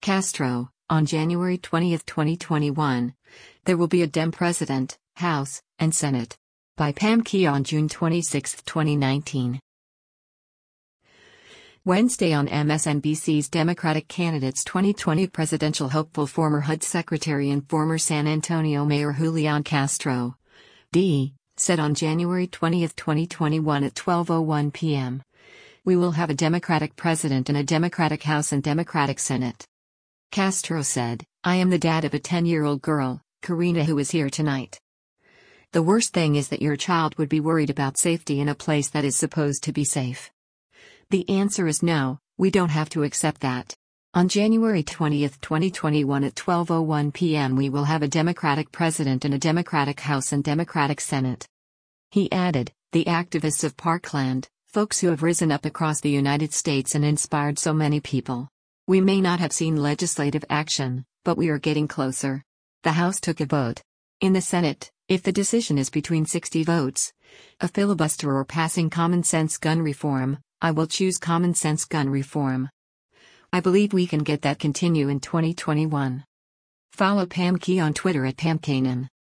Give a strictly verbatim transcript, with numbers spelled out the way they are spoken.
Castro, on January twentieth, twenty twenty-one. There will be a Dem President, House, and Senate. By Pam Key on June twenty-sixth, twenty nineteen. Wednesday on M S N B C's Democratic Candidates twenty twenty presidential hopeful former H U D Secretary and former San Antonio Mayor Julian Castro, D, said on January twentieth, twenty twenty-one at twelve oh one p m "We will have a Democratic President and a Democratic House and Democratic Senate." Castro said, "I am the dad of a ten-year-old girl, Karina, who is here tonight. The worst thing is that your child would be worried about safety in a place that is supposed to be safe. The answer is no, we don't have to accept that. On January twentieth, twenty twenty-one at twelve oh one p m we will have a Democratic President and a Democratic House and Democratic Senate." He added, "The activists of Parkland, folks who have risen up across the United States and inspired so many people. We may not have seen legislative action, but we are getting closer. The House took a vote. In the Senate, if the decision is between sixty votes, a filibuster or passing common sense gun reform, I will choose common sense gun reform. I believe we can get that continue in twenty twenty-one. Follow Pam Key on Twitter at Pam Kanan.